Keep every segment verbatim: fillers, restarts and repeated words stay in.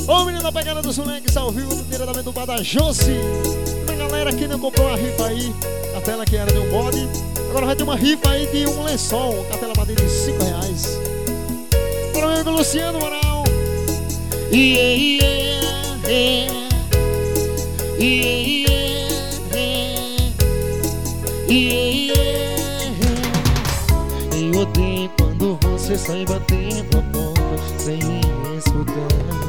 Ô menino da pegada do Sulex, ao vivo do diretamente do bar da Josi. Uma galera que não comprou uma rifa aí, a tela que era de um bode, agora vai ter uma rifa aí de um lençol, com a tela batida de cinco reais. Para o meu amigo Luciano Moral. Yeah, yeah, yeah. Yeah, yeah, yeah. Eu odeio quando você sai batendo a porta sem me escutar,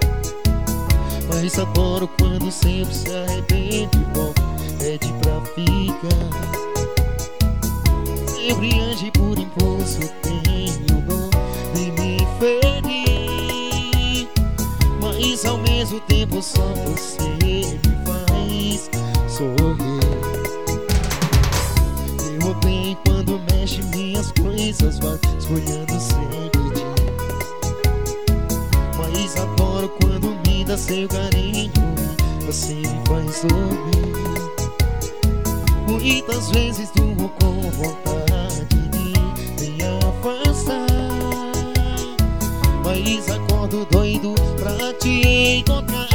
mas adoro quando sempre se arrepende e volta, pede pra ficar. Sempre age por impulso, tenho dom de me ferir, mas ao mesmo tempo só você me faz sorrir. Eu odeio quando mexe minhas coisas, vai escolhendo sem pedir, mas adoro quando me dá seu carinho e você me faz sorrir. Muitas vezes durmo com vontade de me afastar, mas acordo doido pra te encontrar.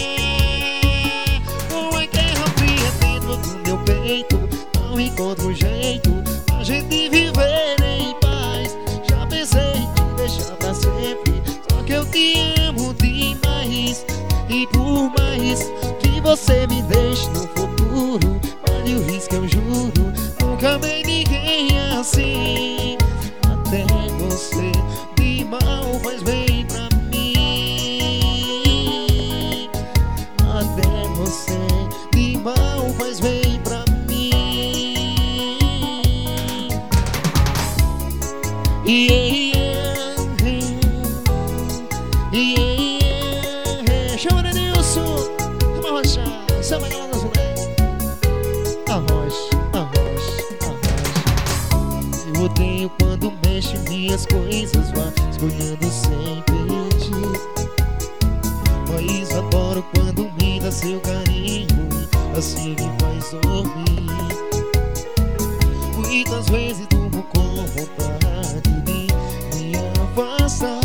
Uma guerra fria dentro do meu peito, não encontro um jeito pra gente viver em paz. Já pensei em te deixar pra sempre, só que eu te amo demais. E por mais que você me deixe no futuro, vale o risco, eu juro, nunca amei ninguém assim. Até você de mal faz bem pra mim. Até você de mal faz bem pra mim. Yeah, yeah, yeah, yeah. Chama Denilson, uma rocha, samba galera das mulheres. Arroz, arroz, arroz. Eu odeio quando mexe minhas coisas, vai escolhendo sem pedir, mas adoro quando me dá seu carinho, assim me faz dormir. Muitas vezes durmo com vontade de me afastar,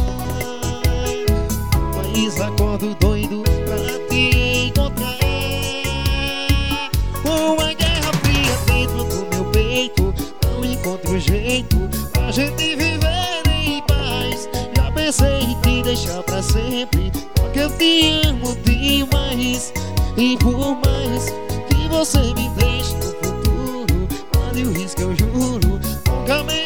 mas acordo doido pra te encontrar. Uma guerra fria dentro do meu peito, não encontro jeito pra gente viver em paz. Já pensei em te deixar pra sempre, porque eu te amo demais. E por mais que você me deixe no futuro, vale o risco, eu juro, nunca me